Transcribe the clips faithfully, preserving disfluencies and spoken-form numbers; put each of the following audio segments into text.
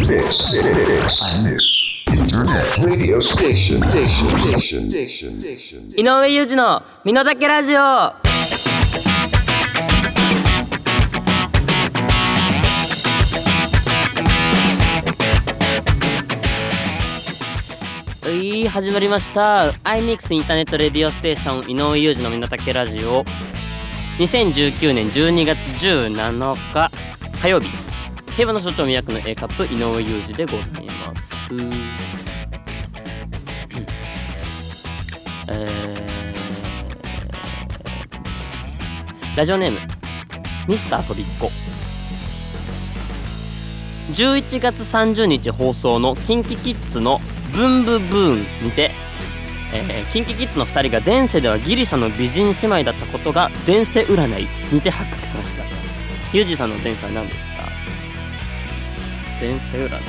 井上裕二の身の丈ラジオ。はい、始まりました iMix インターネットレディオステーション井上裕二の身の丈ラジオ。にせんじゅうきゅうねんじゅうにがつじゅうなのか火曜日、平和の象徴宮城の A カップ井上裕二でございます。えー、ラジオネームミスターとびっこ。じゅういちがつさんじゅうにち放送のキンキキッズのブンブブーンにて、えー、キンキキッズのふたりが前世ではギリシャの美人姉妹だったことが前世占いにて発覚しました。ユージさんの前世は何ですか？前世占いか。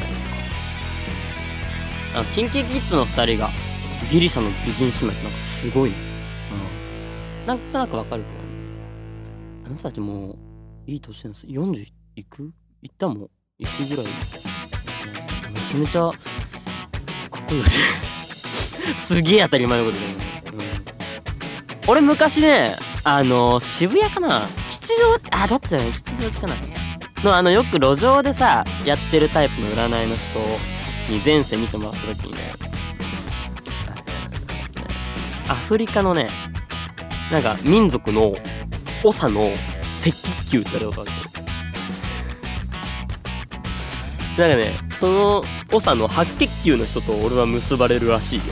あ、キンキキッズのふたりがギリシャの美人姉妹ってなんかすごいね、うん、なんとなくわかるけどね。あの人たちもういい年なんです。よんじゅういくいったもんいくぐらい、うん、めちゃめちゃかっこいいよねすげえ当たり前のことだよね、うん、俺昔ね、あのー、渋谷かな、吉祥、あ、どっちだよね、吉祥寺かなの、あのよく路上でさやってるタイプの占いの人に前世見てもらった時にね、アフリカのね、なんか民族の長の赤血球ってあることある。なんかね、その長の白血球の人と俺は結ばれるらしいよ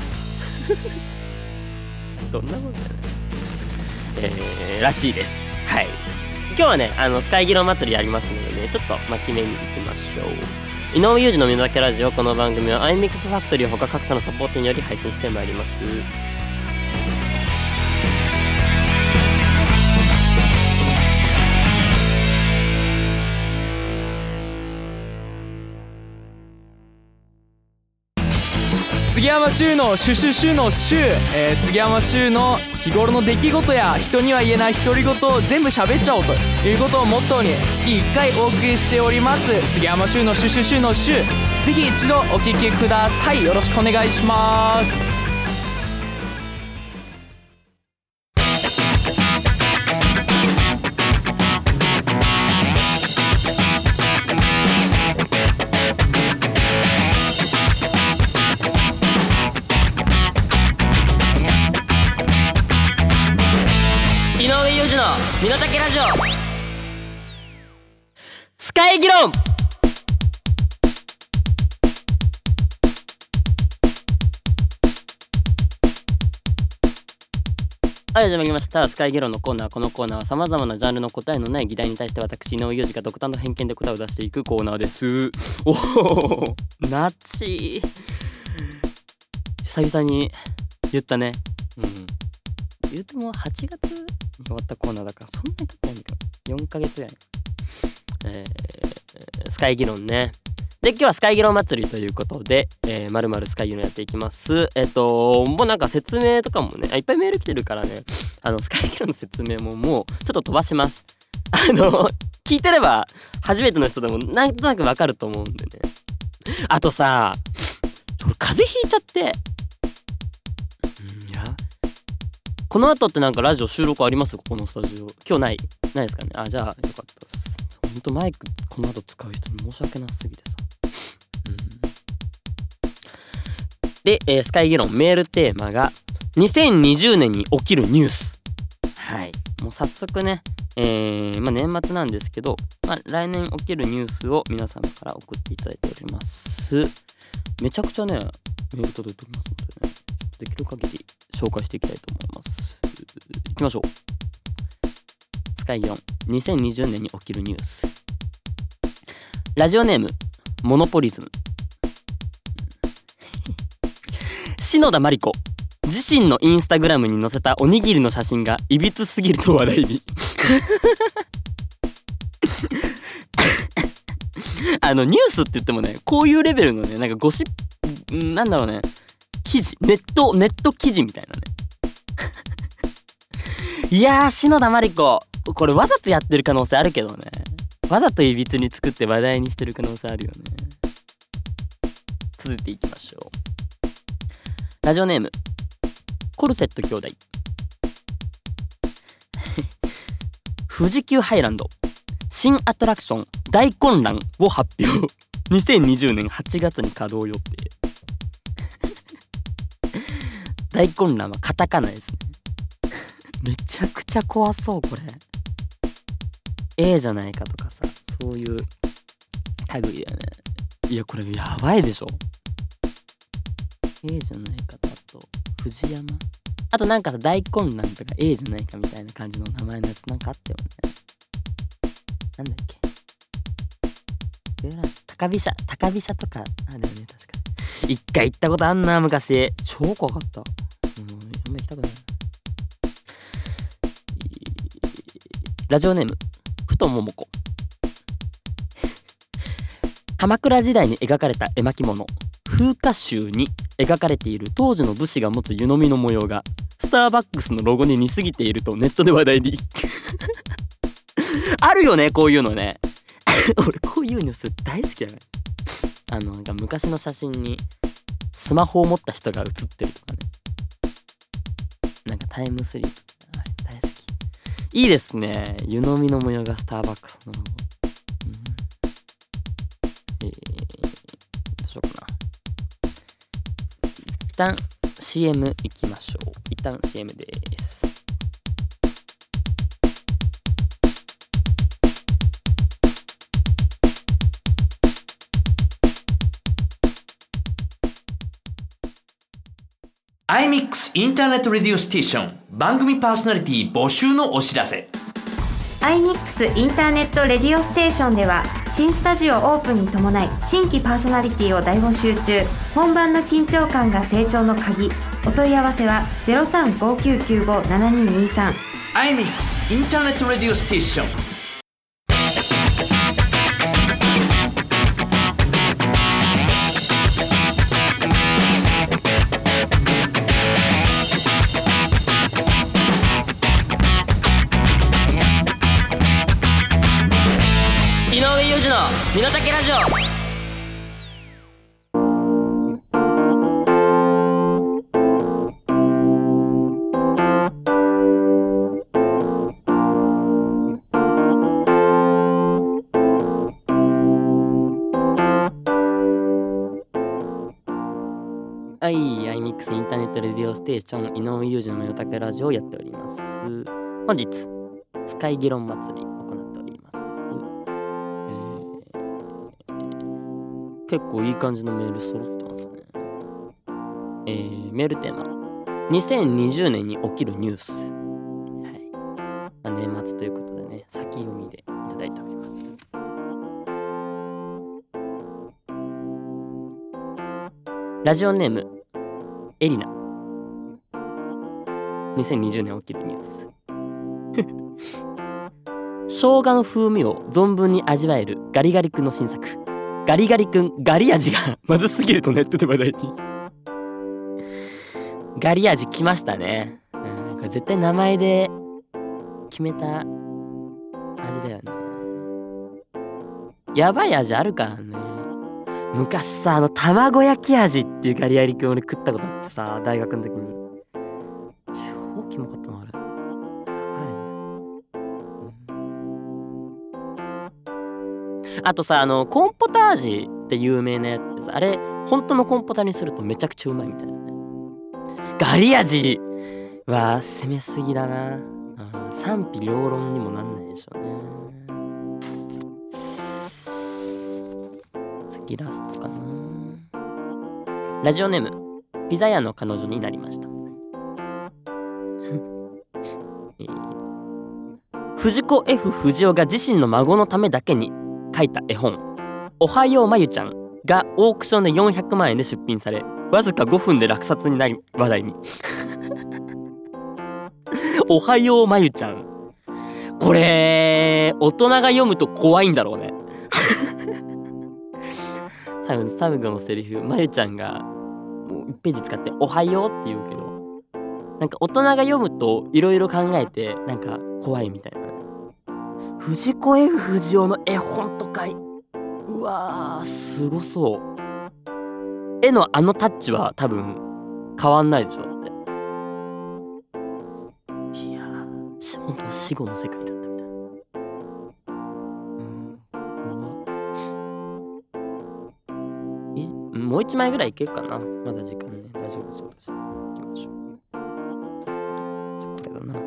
どんなことだよね、えー、らしいです。はい、今日はね、あのスカイギロ祭りやりますのでね、ちょっと巻き目に行きましょう。井上裕二の身の丈ラジオ。この番組は iMix ファクトリー他各社のサポートにより配信してまいります。 杉山修のシュシュシュのシュ、えー、杉山修の日頃の出来事や人には言えない独り言を全部喋っちゃおうということをモットーに月いっかいお送りしております杉山修のシュシュシュのシュ。ぜひ一度お聞きください。よろしくお願いします。 井上裕二の身の丈ラジオ。スカイ議論。はい、始まりましたスカイ議論のコーナー。このコーナーは様々なジャンルの答えのない議題に対して私井上裕二が独断と偏見で答えを出していくコーナーです。おお、ナチ久々に言ったね。うん、言うてもはちがつに終わったコーナーだからそんなに経ってないんだけどよんかげつぐらい、えー、スカイ議論ね。で、今日はスカイ議論祭りということで、えー、まるまるスカイ議論やっていきます。えっともうなんか説明とかもね、あ、いっぱいメール来てるからね、あのスカイ議論の説明ももうちょっと飛ばします。あの聞いてれば初めての人でもなんとなくわかると思うんでね。あとさ、俺風邪ひいちゃって、うん、いやこの後ってなんかラジオ収録あります？ここのスタジオ今日ないないですかね。あ、じゃあよかったです。ほんとマイクこの後使う人に申し訳なすぎてさ、うん、で、えー、スカイ議論メールテーマがにせんにじゅうねんに起きるニュース。はい、もう早速ね、えー、まあ年末なんですけど、まあ、来年起きるニュースを皆様から送っていただいております。めちゃくちゃねメール届いておりますのでね、できる限り紹介していきたいと思います。いきましょう。スカイ議論にせんにじゅうねんに起きるニュース。ラジオネームモノポリズム。篠田麻里子自身のインスタグラムに載せたおにぎりの写真がいびつすぎると話題にあのニュースって言ってもね、こういうレベルのね、なんかゴシップ、なんだろうね、記事、ネットネット記事みたいなねいやー、篠田麻里子これわざとやってる可能性あるけどね、わざといびつに作って話題にしてる可能性あるよね。 続いていきましょう。ラジオネームコルセット兄弟。富士急ハイランド新アトラクション大混乱を発表。にせんにじゅうねんはちがつに稼働予定。大混乱はカタカナですね。めちゃくちゃ怖そうこれ。 A じゃないかとかさ、そういう類だよね。いやこれやばいでしょ。 A じゃないかと、あと藤山、あとなんかさ大混乱とか A じゃないかみたいな感じの名前のやつなんかあったよね。なんだっけ、高飛車高飛車とかあるよね確かに。一回行ったことあんな昔。超怖かった。もうあんま行きたくない。ラジオネームふとももこ。鎌倉時代に描かれた絵巻物風花集に描かれている当時の武士が持つ湯飲みの模様がスターバックスのロゴに似すぎているとネットで話題に。あるよねこういうのね。俺こういうニュース大好きだね。あのなんか昔の写真にスマホを持った人が写ってるとかね。なんかタイムスリープ、あれ大好き。いいですね。湯飲みの模様がスターバックスのロゴ。うん、えー、どうしようかな。一旦 シーエム 行きましょう。一旦 シーエム です。 アイミックス インターネットレディオステーション番組パーソナリティ募集のお知らせ。 アイミックス インターネットレディオステーションでは新スタジオオープンに伴い新規パーソナリティを大募集中。本番の緊張感が成長の鍵。お問い合わせは ゼロさん ごきゅうきゅうご ななににさん。 アイミックス インターネットレディオステーション。 井上裕二の身の丈ラジオ。はい、アイミックス インターネットレディオステーション井上裕二の身の丈ラジオをやっております。本日スカイ議論祭り行っております。結構いい感じのメール揃ってますね。えー、メールテーマにせんにじゅうねんに起きるニュース。はい、まあ、年末ということでね、先読みでいただいております。ラジオネームエリナ。にせんにじゅうねん起きるニュース。生姜の風味を存分に味わえるガリガリ君の新作ガリガリ君ガリ味がまずすぎるとネットで話題に。ガリ味来ましたね。うん、これ絶対名前で決めた味だよね。やばい味あるからね。昔さ、あの卵焼き味っていうガリガリ君俺食ったことあってさ、大学の時に超キモかったなあれ。あとさ、あのコーンポタージュって有名なやつさ、あれ本当のコーンポタにするとめちゃくちゃうまいみたいなね。ガリ味は攻めすぎだな。うん、賛否両論にもなんないでしょうね。次ラストかな。ラジオネームピザ屋の彼女になりました。えー、藤子 F 不二雄が自身の孫のためだけに書いた絵本おはようまゆちゃんがオークションでよんひゃくまんえんで出品され、わずかごふんで落札になり話題に。おはようまゆちゃん、これ大人が読むと怖いんだろうね。多分最後のセリフ、まゆちゃんがもういちページ使っておはようって言うけど、なんか大人が読むといろいろ考えてなんか怖いみたいな。藤子 F 不二雄の絵本とかうわーすごそう。 絵のあのタッチは多分変わんないでしょ。だっていやー本当死後の世界だったみたいな。うんいもう一枚ぐらいいけるかな。まだ時間ね大丈夫そうだし、ね、いきましょう。これだな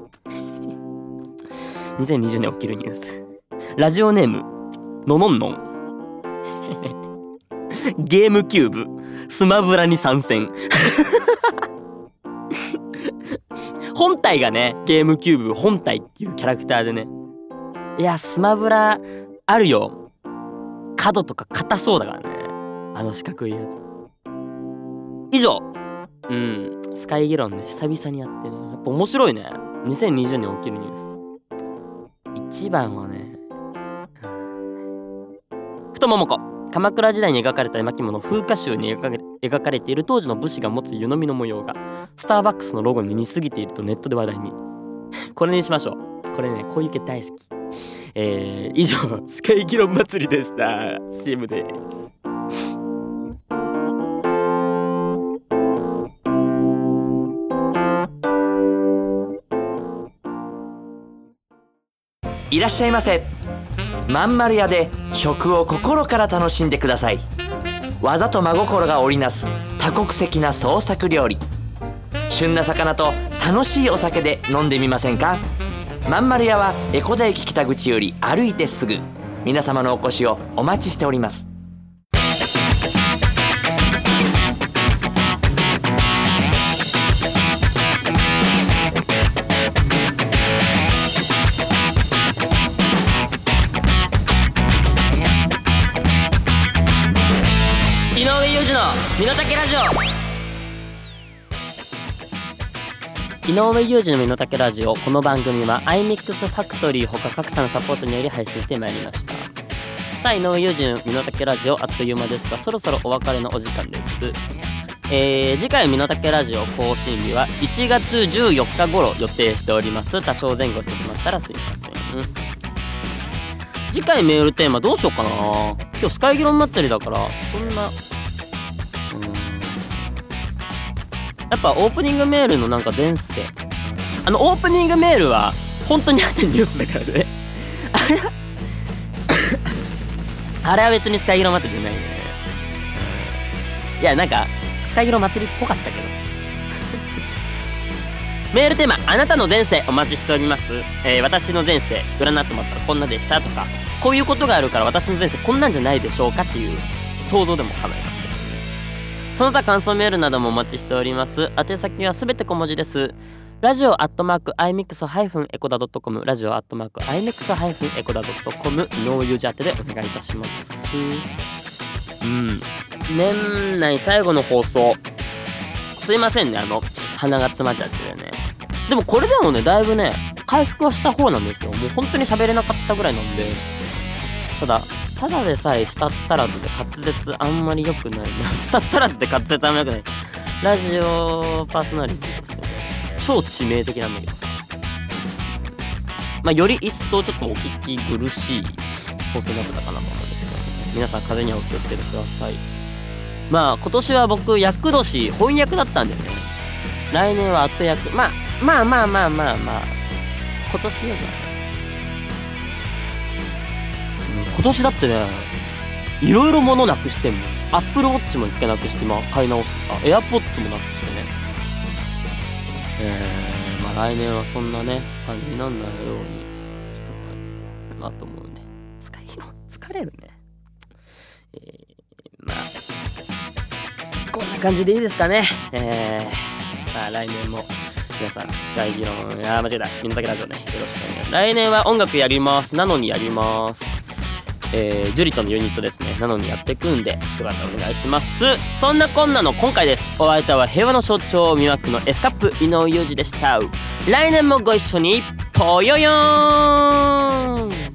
にせんにじゅうねん起きるニュース。ラジオネームののんのんゲームキューブスマブラに参戦本体がねゲームキューブ本体っていうキャラクターでね、いやスマブラあるよ。角とか硬そうだからね、あの四角いやつ。以上、うんスカイゲロンね久々にやってね、やっぱ面白いね。にせんにじゅうねん起きるニュース一番はね、太ももこ。鎌倉時代に描かれた絵巻物風花集に描かれ、描かれている当時の武士が持つ湯飲みの模様がスターバックスのロゴに似すぎているとネットで話題に。これにしましょう。これねこういう系大好き。えー、以上スカイ議論祭りでした。 シーエム です。 いらっしゃいませ。まんまる屋で食を心から楽しんでください。技と真心が織りなす多国籍な創作料理。旬な魚と楽しいお酒で飲んでみませんか。まんまる屋は江古田駅北口より歩いてすぐ。皆様のお越しをお待ちしております。 井上裕二の身の丈ラジオ。井上裕二の身の丈ラジオ。この番組は アイミックス ファクトリーほか各社のサポートにより配信してまいりました。さあ井上裕二の身の丈ラジオ、あっという間ですがそろそろお別れのお時間です。えー、次回身の丈ラジオ更新日はいちがつじゅうよっか頃予定しております。多少前後してしまったらすいません。次回メールテーマどうしようかな。今日スカイ議論祭りだからそんなうーんやっぱオープニングメールのなんか前世、あのオープニングメールは本当にあったニュースだからねあれはあれは別にスカイ議論祭りじゃないね。いやなんかスカイ議論祭りっぽかったけどメールテーマあなたの前世お待ちしております。えー、私の前世占ってもらったらこんなでしたとか、こういうことがあるから私の前世こんなんじゃないでしょうかっていう想像でも構いません。その他感想メールなどもお待ちしております。宛先はすべて小文字です。ラジオアットマーク アイミックス ハイフンエコダ ドットコム ラジオアットマーク アイミックス ハイフンエコダ ドットコム 井上裕二宛てでお願いいたします。うん年内最後の放送すいませんね、あの鼻が詰まっちゃってね。でもこれでもねだいぶね回復はした方なんですよ。もう本当に喋れなかったぐらいなんで。ただただでさえ舌足らずで滑舌あんまり良くない舌足らずで滑舌あんまり良くないラジオパーソナリティとしてね超致命的なんだけどさ、まあより一層ちょっとお聞き苦しい放送になってたかなと思うんですけど、皆さん風邪にはお気をつけてください。まあ今年は僕厄年翻訳だったんだよね。来年は後役。まあまあまあまあまあまあ今年よりはね、うん、今年だってねいろいろ物なくしてんもん。アップルウォッチも一回なくしてまあ買い直してさ、エアポッツもなくしてね。えー、まあ来年はそんなね感じになんないようにしてもらうかなと思うんで。スカイヒロ疲れるね。えー、まあこんな感じでいいですかね。えー、まあ来年も皆さんスカイ議論、いや間違えた、みんなだけラジオねよろしくお願いします。来年は音楽やります。なのにやります。えー、ジュリとのユニットですね。なのにやっていくんでよかったらお願いします。そんなこんなの今回です。お相手は平和の象徴魅惑の F カップ井上裕二でした。来年もご一緒にぽよよーん。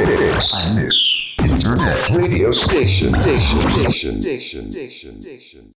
Internet radio station, station, station, station, station, station.